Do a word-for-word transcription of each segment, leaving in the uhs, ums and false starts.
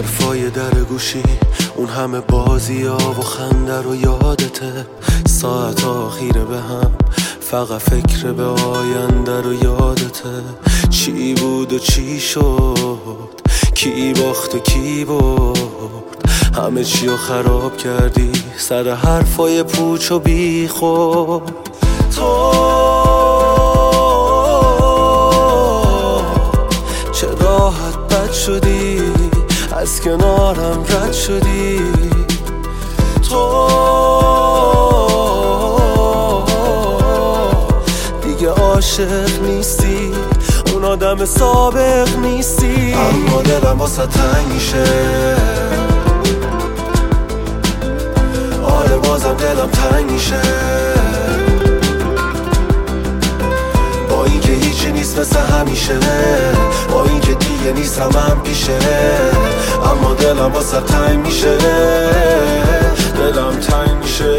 حرفای در گوشی، اون همه بازی ها و خنده رو یادته. ساعت آخیره به هم، فقط فکر به آینده رو یادته. چی بود و چی شد، کی باخت و کی برد، همه چی رو خراب کردی سر حرفای پوچ و بی خود. تو چه راحت بد شدی، از کنارم رد شدی. تو دیگه عاشق نیستی، اون آدم سابق نیستی. اما دلم واسه تنگ میشه، آره بازم دلم تنگ میشه. با اینکه هیچی نیست مثل همیشه، با اینکه دیگه نیستم هم پیشه، اما دلم واسه تنگ میشه، دلم تنگ میشه.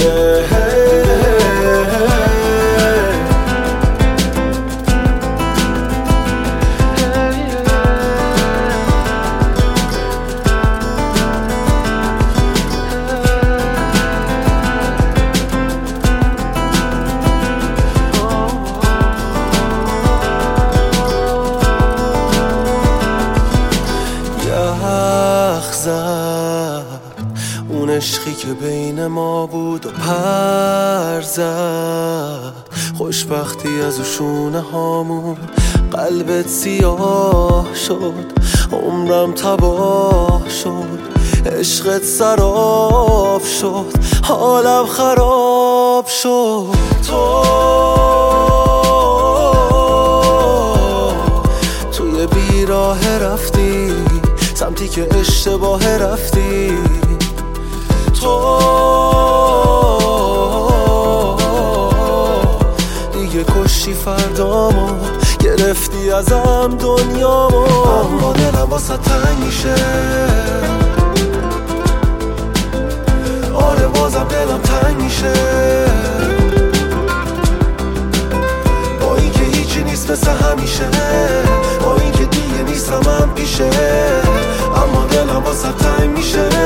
اون عشقی که بین ما بود و پر زد، خوشبختی از او شونه هامون. قلبت سیاه شد، عمرم تباه شد، عشقت سراب شد، حالم خراب شد. تو توی بیراه رفتی، سمتی که اشتباه رفتی. تو دیگه کشتی فردامو، گرفتی ازم دنیامو. اما دلم واسه تنگ میشه، آره بازم دلم تنگ میشه. با اینکه هیچی نیست مثل همیشه، با اینکه دیگه نیستم هم پیشه، اما دلم واسه تنگ میشه.